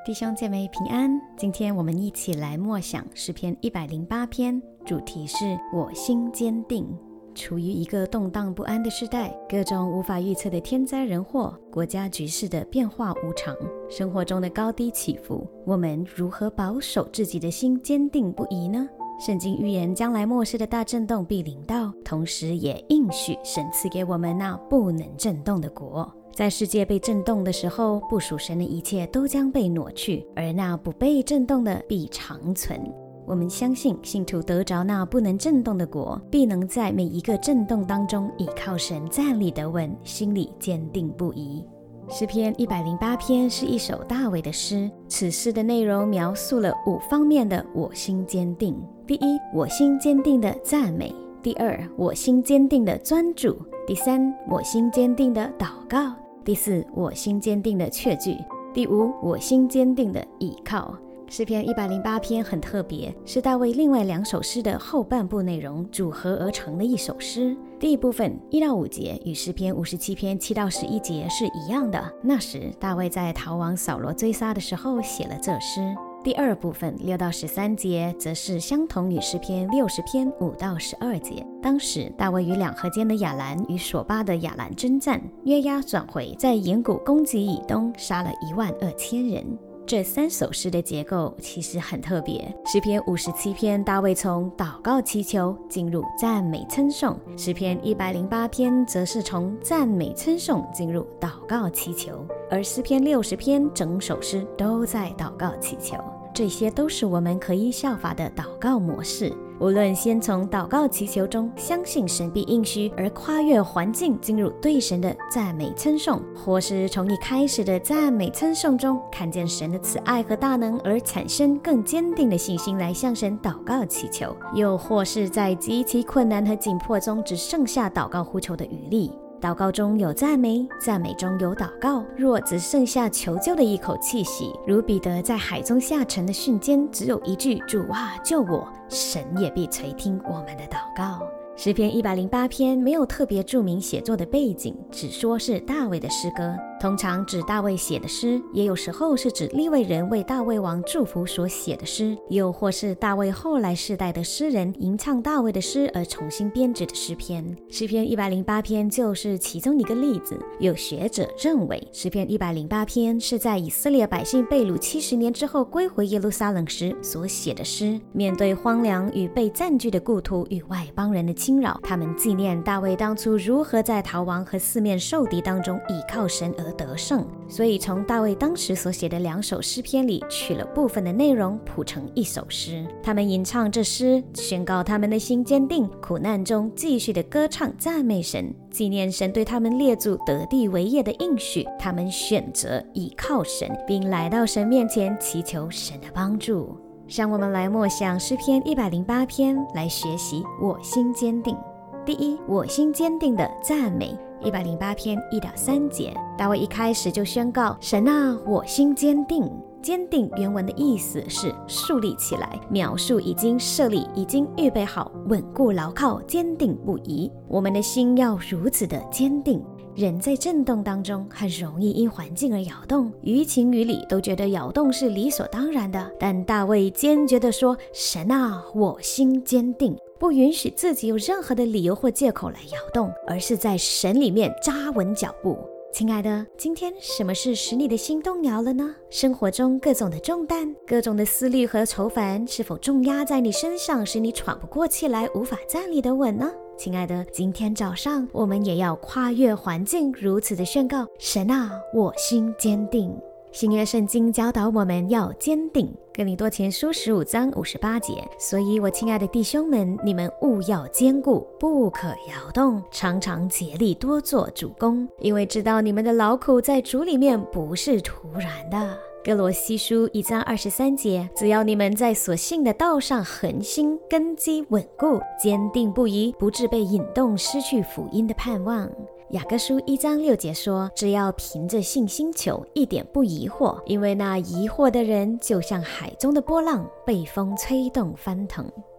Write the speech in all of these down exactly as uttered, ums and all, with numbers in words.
弟兄姐妹平安，今天我们一起来默想诗篇一百零八篇，主题是我心坚定。处于一个动荡不安的时代，各种无法预测的天灾人祸，国家局势的变化无常，生活中的高低起伏，我们如何保守自己的心坚定不移呢？圣经预言将来末世的大震动必临到，同时也应许神赐给我们那不能震动的国。在世界被震动的时候，不属神的一切都将被挪去，而那不被震动的必长存。我们相信信徒得着那不能震动的国，必能在每一个震动当中倚靠神站立得稳，心里坚定不移。诗篇一百零八篇是一首大卫的诗，此诗的内容描述了五方面的我心坚定。第一，我心坚定的赞美；第二，我心坚定的专注；第三，我心坚定的祷告；第四，我心坚定的确据；第五，我心坚定的倚靠。诗篇一百零八篇很特别，是大卫另外两首诗的后半部内容组合而成的一首诗。第一部分一到五节与诗篇五十七篇七到十一节是一样的，那时大卫在逃亡扫罗追杀的时候写了这诗。第二部分六到十三节则是相同于诗篇六十篇五到十二节。当时大卫与两河间的亚兰与索巴的亚兰征战，约押转回，在岩谷攻击以东，杀了一万二千人。这三首诗的结构其实很特别。诗篇五十七篇大卫从祷告祈求进入赞美称颂，诗篇一百零八篇则是从赞美称颂进入祷告祈求，而诗篇六十篇整首诗都在祷告祈求。这些都是我们可以效法的祷告模式。无论先从祷告祈求中相信神必应许而跨越环境进入对神的赞美称颂，或是从一开始的赞美称颂中看见神的慈爱和大能而产生更坚定的信心来向神祷告祈求，又或是在极其困难和紧迫中只剩下祷告呼求的余力。祷告中有赞美，赞美中有祷告，若只剩下求救的一口气息，如彼得在海中下沉的瞬间只有一句主啊救我，神也必垂听我们的祷告。诗篇一百零八篇没有特别注明写作的背景，只说是大卫的诗歌，通常指大卫写的诗，也有时候是指利未人为大卫王祝福所写的诗，又或是大卫后来世代的诗人吟唱大卫的诗而重新编制的诗篇。诗篇一百零八篇就是其中一个例子。有学者认为，诗篇一百零八篇是在以色列百姓被掳七十年之后归回耶路撒冷时所写的诗，面对荒凉与被占据的故土与外邦人的侵扰，他们纪念大卫当初如何在逃亡和四面受敌当中倚靠神而得胜，所以从大卫当时所写的两首诗篇里取了部分的内容谱成一首诗。他们吟唱这诗，宣告他们的心坚定，苦难中继续的歌唱赞美神，纪念神对他们列祖得地为业的应许。他们选择倚靠神，并来到神面前祈求神的帮助。让我们来默想诗篇一百零八篇，来学习我心坚定。第一，我心坚定的赞美。一百零八篇一到三节，大卫一开始就宣告：神啊，我心坚定。坚定原文的意思是树立起来，描述已经设立，已经预备好，稳固牢靠，坚定不移。我们的心要如此的坚定。人在震动当中很容易因环境而摇动，于情于理都觉得摇动是理所当然的，但大卫坚决地说：神啊，我心坚定，不允许自己有任何的理由或借口来摇动，而是在神里面扎稳脚步。亲爱的，今天什么事使你的心动摇了呢？生活中各种的重担，各种的思虑和愁烦，是否重压在你身上，使你喘不过气来，无法站立得稳呢？亲爱的，今天早上我们也要跨越环境，如此的宣告：神啊，我心坚定。新约圣经教导我们要坚定，哥林多前书十五章五十八节。所以我亲爱的弟兄们，你们务要坚固，不可摇动，常常竭力多做主工，因为知道你们的劳苦在主里面不是突然的。哥罗西书一章二十三节，只要你们在所信的道上恒心，根基稳固，坚定不移，不致被引动失去福音的盼望。雅各书一章六节说，只要凭着信心求，一点不疑惑，因为那疑惑的人就像海中的波浪，被风吹动翻腾。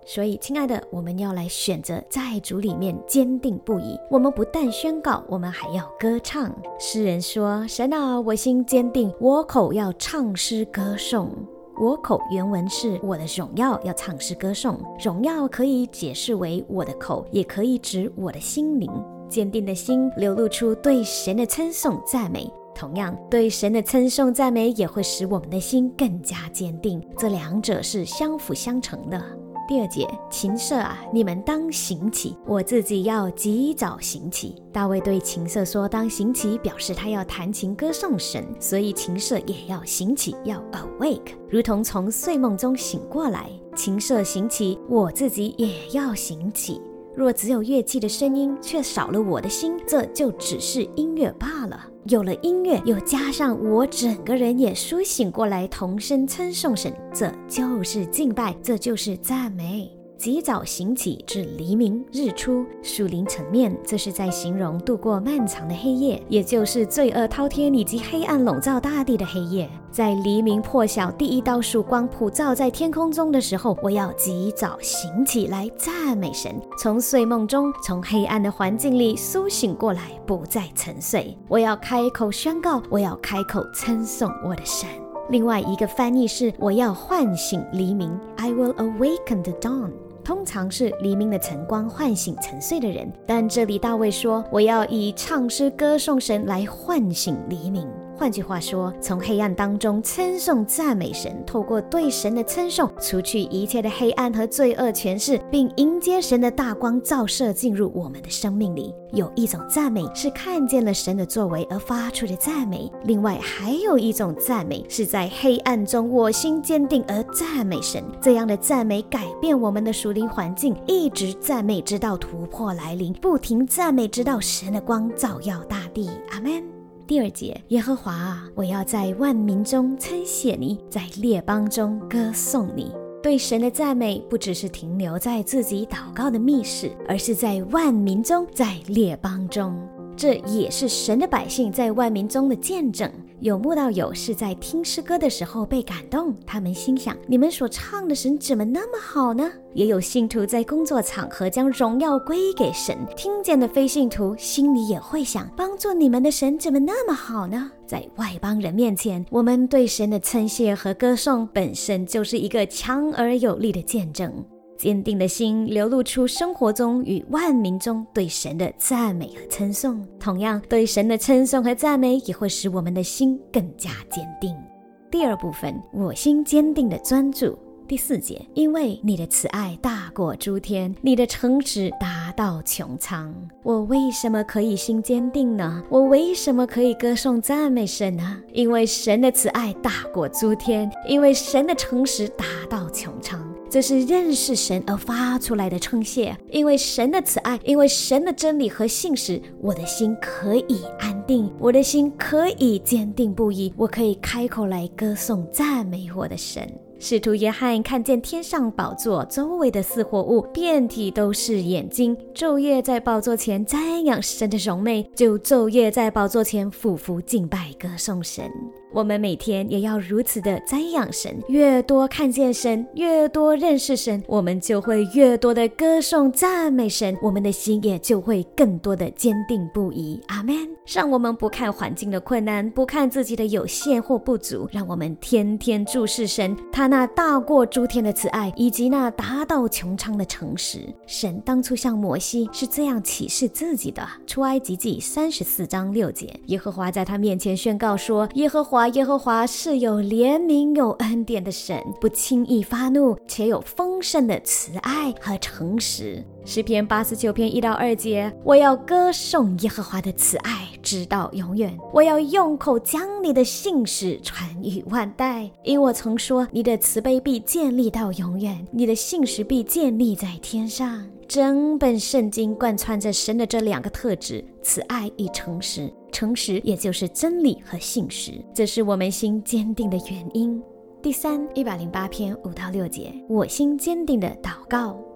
所以亲爱的，我们要来选择在主里面坚定不移。我们不但宣告，我们还要歌唱。诗人说，神啊，我心坚定，我口要唱诗歌颂。我口原文是我的荣耀要唱诗歌颂，荣耀可以解释为我的口，也可以指我的心灵。坚定的心流露出对神的称颂赞美，同样对神的称颂赞美也会使我们的心更加坚定，这两者是相辅相成的。第二节，琴瑟啊，你们当行起，我自己要及早行起。大卫对琴瑟说当行起，表示他要弹琴歌颂神，所以琴瑟也要行起，要 awake， 如同从睡梦中醒过来。琴瑟行起，我自己也要行起。若只有乐器的声音，却少了我的心，这就只是音乐罢了。有了音乐，又加上我整个人也苏醒过来，同声称颂神，这就是敬拜，这就是赞美。及早行起至黎明日出，属灵层面，这是在形容度过漫长的黑夜，也就是罪恶滔天以及黑暗笼罩大地的黑夜。在黎明破晓，第一道曙光普照在天空中的时候，我要及早行起来赞美神，从睡梦中，从黑暗的环境里苏醒过来，不再沉睡。我要开口宣告，我要开口称颂我的神。另外一个翻译是，我要唤醒黎明 I will awaken the dawn，通常是黎明的晨光唤醒沉睡的人，但这里大卫说，我要以唱诗歌颂神来唤醒黎明。换句话说，从黑暗当中称颂赞美神，透过对神的称颂，除去一切的黑暗和罪恶权势，并迎接神的大光照射进入我们的生命里。有一种赞美是看见了神的作为而发出的赞美，另外还有一种赞美是在黑暗中我心坚定而赞美神。这样的赞美改变我们的属灵环境，一直赞美直到突破来临，不停赞美直到神的光照耀大地。阿们。第二节，耶和华啊，我要在万民中称谢你，在列邦中歌颂你。对神的赞美不只是停留在自己祷告的密室，而是在万民中，在列邦中。这也是神的百姓在万民中的见证。有慕道友是在听诗歌的时候被感动，他们心想，你们所唱的神怎么那么好呢？也有信徒在工作场合将荣耀归给神，听见的非信徒心里也会想，帮助你们的神怎么那么好呢？在外邦人面前，我们对神的称谢和歌颂本身就是一个强而有力的见证。坚定的心流露出生活中与万民中对神的赞美和称颂，同样对神的称颂和赞美也会使我们的心更加坚定。第二部分，我心坚定的专注。第四节，因为你的慈爱大过诸天，你的诚实达到穹苍。我为什么可以心坚定呢？我为什么可以歌颂赞美神呢？因为神的慈爱大过诸天，因为神的诚实达到穹苍。这是认识神而发出来的称谢，因为神的慈爱，因为神的真理和信实，我的心可以安定，我的心可以坚定不移，我可以开口来歌颂赞美我的神。使徒约翰看见天上宝座周围的四活物遍体都是眼睛，昼夜在宝座前瞻仰神的荣美，就昼夜在宝座前俯伏敬拜歌颂神。我们每天也要如此的瞻仰神，越多看见神，越多认识神，我们就会越多的歌颂赞美神，我们的心也就会更多的坚定不移。阿们。让我们不看环境的困难，不看自己的有限或不足，让我们天天注视神，他那大过诸天的慈爱，以及那达到穹苍的诚实。神当初向摩西是这样启示自己的，出埃及记三十四章六节，耶和华在他面前宣告说，耶和华耶和华是有怜悯有恩典的神，不轻易发怒，且有丰盛的慈爱和诚实。诗篇八十九篇一到二节，我要歌颂耶和华的慈爱直到永远，我要用口将你的信实传于万代，因我曾说，你的慈悲必建立到永远，你的信实必建立在天上。整本圣经贯穿着神的这两个特质，慈爱与诚实，诚实也就是真理和信实，这是我们心坚定的原因。第三，一百零八篇五到六节，我心坚定的祷告。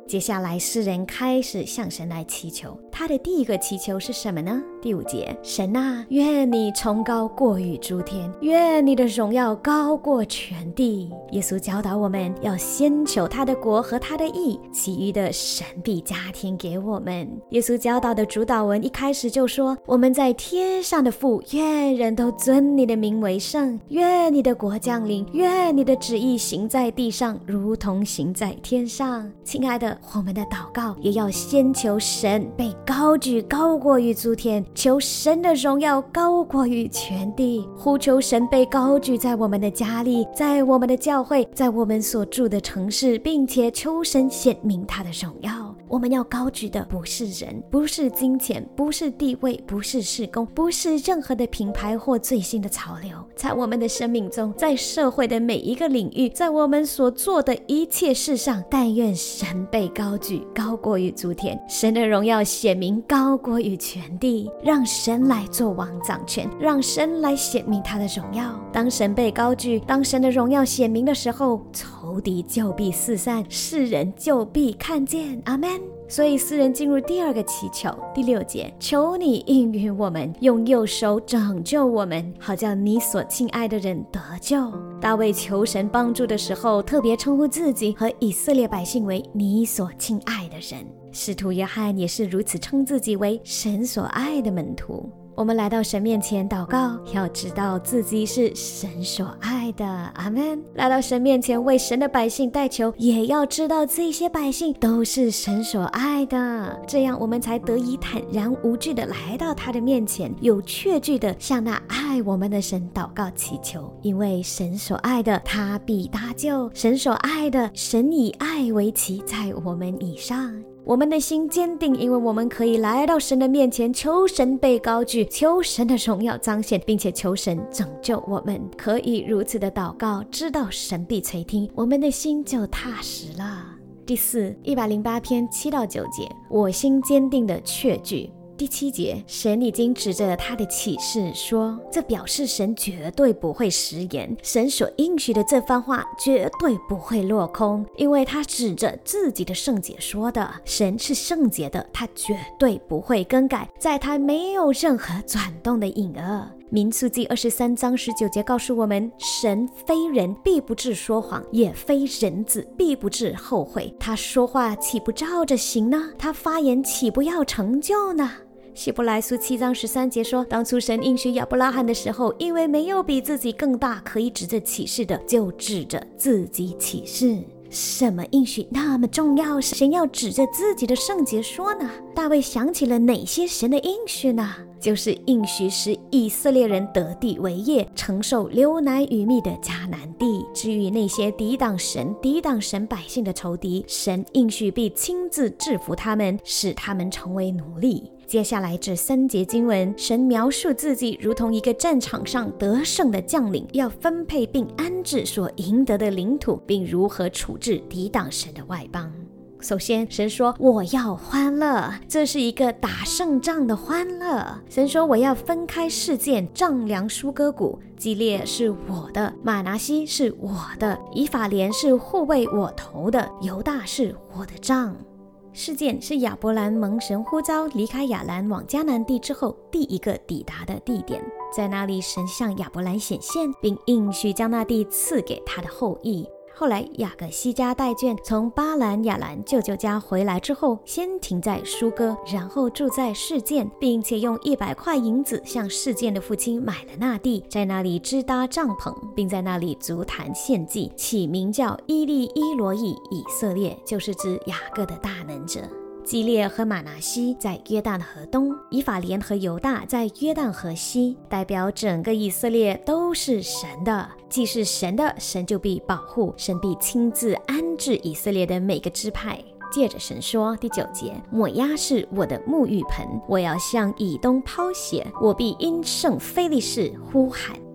接下来诗人开始向神来祈求，他的第一个祈求是什么呢？第五节，神啊，愿你崇高过于诸天，愿你的荣耀高过全地。耶稣教导我们要先求他的国和他的义，其余的神必加添给我们。耶稣教导的主祷文一开始就说，我们在天上的父，愿人都尊你的名为圣，愿你的国降临，愿你的旨意行在地上，如同行在天上。亲爱的，我们的祷告也要先求神被高举高过于诸天，求神的荣耀高过于全地，呼求神被高举在我们的家里，在我们的教会，在我们所住的城市，并且求神显明他的荣耀。我们要高举的不是人，不是金钱，不是地位，不是事工，不是任何的品牌或最新的潮流。在我们的生命中，在社会的每一个领域，在我们所做的一切事上，但愿神被高举高过于诸天，神的荣耀显明高过于全地，让神来做王掌权，让神来显明他的荣耀。当神被高举，当神的荣耀显明的时候，仇敌就必四散，世人就必看见。阿们。所以诗人进入第二个祈求，第六节，求你应允我们，用右手拯救我们，好叫你所亲爱的人得救。大卫求神帮助的时候，特别称呼自己和以色列百姓为你所亲爱的人。使徒约翰也是如此称自己为神所爱的门徒。我们来到神面前祷告，要知道自己是神所爱的。阿们。来到神面前为神的百姓代求，也要知道这些百姓都是神所爱的，这样我们才得以坦然无惧的来到他的面前，有确据的向那爱我们的神祷告祈求。因为神所爱的他必搭救，神所爱的神以爱为旗在我们以上。我们的心坚定，因为我们可以来到神的面前，求神被高举，求神的荣耀彰显，并且求神拯救我们。可以如此的祷告，知道神必垂听，我们的心就踏实了。第四，一百零八篇七到九节，我心坚定的确据。第七节，神已经指着他的启示说，这表示神绝对不会食言，神所应许的这番话绝对不会落空，因为他指着自己的圣洁说的。神是圣洁的，他绝对不会更改，在他没有任何转动的影儿。民数记二十三章十九节告诉我们，神非人，必不致说谎，也非人子，必不致后悔。他说话岂不照着行呢？他发言岂不要成就呢？希伯来书七章十三节说，当初神应许亚伯拉罕的时候，因为没有比自己更大可以指着启示的，就指着自己启示。什么应许那么重要，神要指着自己的圣洁说呢？大卫想起了哪些神的应许呢？就是应许使以色列人得地为业，承受流奶与蜜的迦南地。至于那些抵挡神、抵挡神百姓的仇敌，神应许必亲自制服他们，使他们成为奴隶。接下来这三节经文，神描述自己如同一个战场上得胜的将领，要分配并安置所赢得的领土，并如何处置抵挡神的外邦。首先，神说我要欢乐，这是一个打胜仗的欢乐。神说我要分开事件，丈量疏割谷，基列是我的，马拿西是我的，以法莲是护卫我头的，犹大是我的杖。事件是亚伯兰蒙神呼召离开亚兰往迦南地之后第一个抵达的地点，在那里神向亚伯兰显现，并应许将那地赐给他的后裔。后来雅各西家带眷从巴兰亚兰舅舅家回来之后，先停在疏割，然后住在示剑，并且用一百块银子向示剑的父亲买了那地，在那里支搭帐篷，并在那里足坛献祭，起名叫伊利伊罗伊以色列，就是指雅各的大能者。基列和马拿西在约旦河东，以法莲和犹大在约旦河西，代表整个以色列都是神的。既是神的，神就必保护，神必亲自安置以色列的每个支派。接着神说，第九节，抹押是我的沐浴盆，我要向以东抛血，我必因胜非利士呼喊。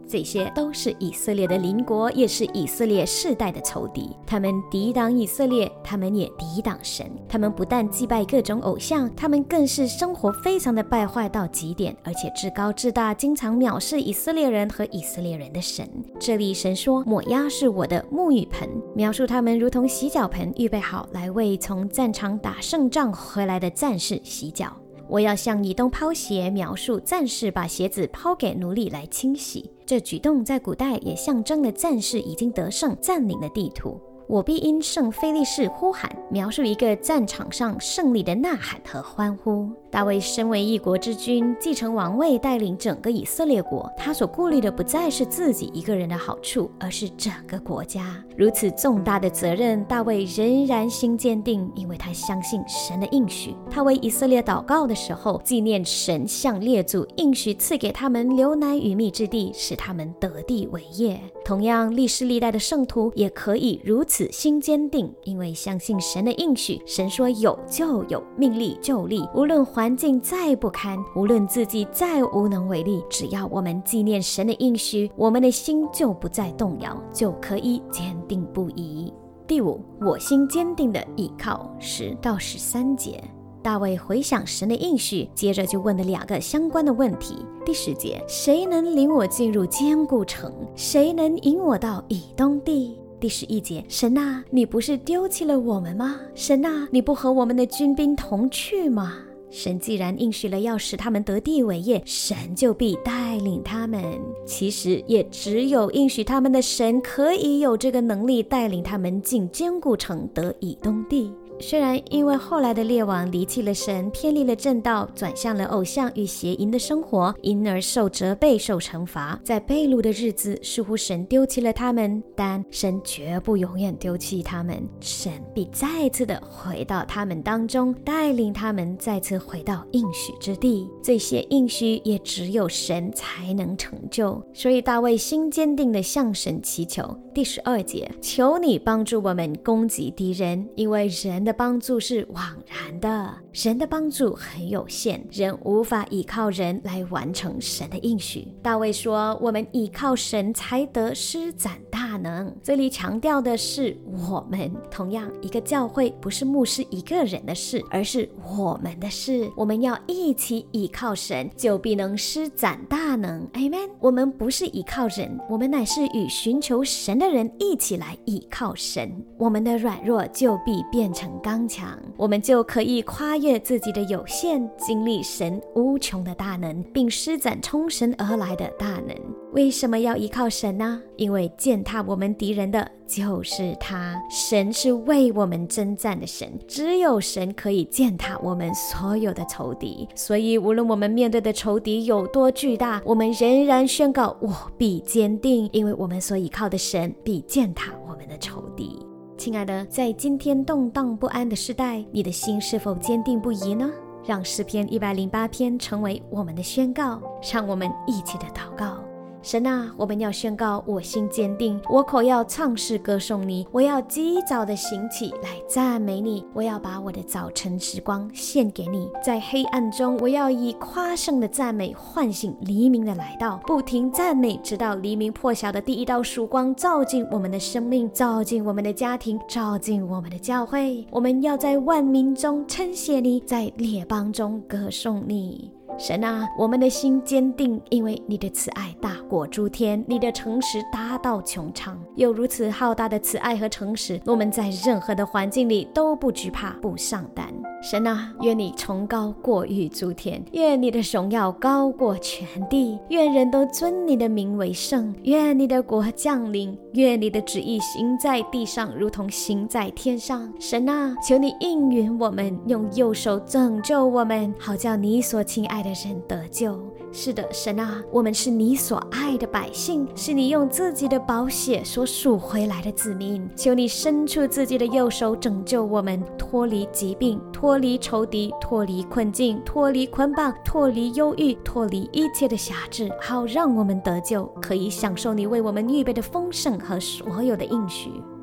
这些都是以色列的邻国，也是以色列世代的仇敌。他们抵挡以色列，他们也抵挡神。他们不但祭拜各种偶像，他们更是生活非常的败坏到极点，而且自高自大，经常藐视以色列人和以色列人的神。这里神说，抹押是我的沐浴盆，描述他们如同洗脚盆，预备好来为从战场打胜仗回来的战士洗脚。我要向以东抛鞋，描述战士把鞋子抛给奴隶来清洗。这举动在古代也象征了战士已经得胜占领的地图。我必因圣非利士呼喊，描述一个战场上胜利的呐喊和欢呼。大卫身为一国之君，继承王位，带领整个以色列国，他所顾虑的不再是自己一个人的好处，而是整个国家。如此重大的责任，大卫仍然心坚定，因为他相信神的应许。他为以色列祷告的时候，纪念神向列祖应许赐给他们流奶与蜜之地，使他们得地为业。同样，历世历代的圣徒也可以如此心坚定，因为相信神的应许。神说有就有，命立就立，无论环境再不堪，无论自己再无能为力，只要我们纪念神的应许，我们的心就不再动摇，就可以坚定不移。第五，我心坚定的倚靠，十到十三节。大卫回想神的应许，接着就问了两个相关的问题。第十节，谁能领我进入坚固城？谁能引我到以东地？第十一节，神啊，你不是丢弃了我们吗？神啊，你不和我们的军兵同去吗？神既然应许了要使他们得地为业，神就必带领他们。其实也只有应许他们的神可以有这个能力带领他们进坚固城得以东地。虽然因为后来的列王离弃了神，偏离了正道，转向了偶像与邪淫的生活，因而受责备受惩罚，在被掳的日子似乎神丢弃了他们，但神绝不永远丢弃他们。神必再次的回到他们当中，带领他们再次回到应许之地。这些应许也只有神才能成就，所以大卫心坚定的向神祈求。第十二节，求你帮助我们攻击敌人，因为人的帮助是枉然的，神的帮助很有限，人无法依靠人来完成神的应许。大卫说，我们依靠神才得施展大能，这里强调的是我们。同样，一个教会不是牧师一个人的事，而是我们的事。我们要一起依靠神，就必能施展大能。 Amen。 我们不是依靠人，我们乃是与寻求神的人一起来依靠神。我们的软弱就必变成刚强，我们就可以跨越自己的有限，经历神无穷的大能，并施展从神而来的大能。为什么要依靠神呢？因为践踏我们敌人的就是他。神是为我们征战的神，只有神可以践踏我们所有的仇敌。所以无论我们面对的仇敌有多巨大，我们仍然宣告我必坚定，因为我们所依靠的神必践踏我们的仇敌。亲爱的，在今天动荡不安的时代，你的心是否坚定不移呢？让诗篇一百零八篇成为我们的宣告，让我们一起的祷告。神啊，我们要宣告我心坚定，我口要唱诗歌颂你，我要及早的兴起来赞美你，我要把我的早晨时光献给你。在黑暗中，我要以夸胜的赞美唤醒黎明的来到，不停赞美，直到黎明破晓的第一道曙光照进我们的生命，照进我们的家庭，照进我们的教会。我们要在万民中称谢你，在列邦中歌颂你。神啊，我们的心坚定，因为你的慈爱大过诸天，你的诚实达到穹苍。有如此浩大的慈爱和诚实，我们在任何的环境里都不惧怕，不上胆。神啊，愿你崇高过于诸天，愿你的荣耀高过全地，愿人都尊你的名为圣，愿你的国降临，愿你的旨意行在地上如同行在天上。神啊，求你应允我们，用右手拯救我们，好叫你所亲爱的人得救。是的，神啊，我们是你所爱的百姓，是你用自己的宝血所赎回来的子民。求你伸出自己的右手拯救我们，脱离疾病，脱离仇敌，脱离困境，脱离捆绑，脱离忧郁，脱离一切的辖制，好让我们得救，可以享受你为我们预备的丰盛和所有的应许。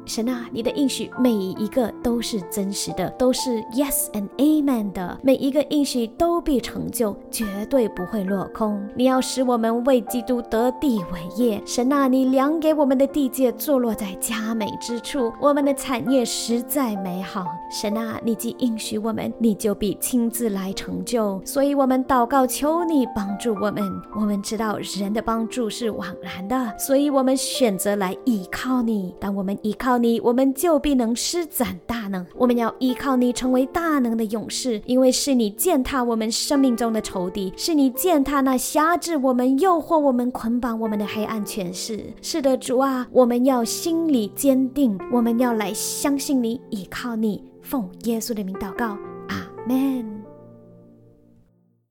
神啊，你的应许每一个都是真实的，都是 yes and amen 的，每一个应许都必成就，绝对不会落空。你要使我们为基督得地为业。神啊，你量给我们的地界坐落在佳美之处，我们的产业实在美好。神啊，你既应许我们，你就必亲自来成就。所以我们祷告，求你帮助我们。我们知道人的帮助是枉然的，所以我们选择来依靠你。当我们依靠你，我们就必能施展大能。我们要依靠你成为大能的勇士，因为是你践踏我们生命中的仇敌，是你践踏那辖制我们、诱惑我们、捆绑我们的黑暗权势。是的，主啊，我们要心里坚定，我们要来相信你，依靠你，奉耶稣的名祷告，阿们。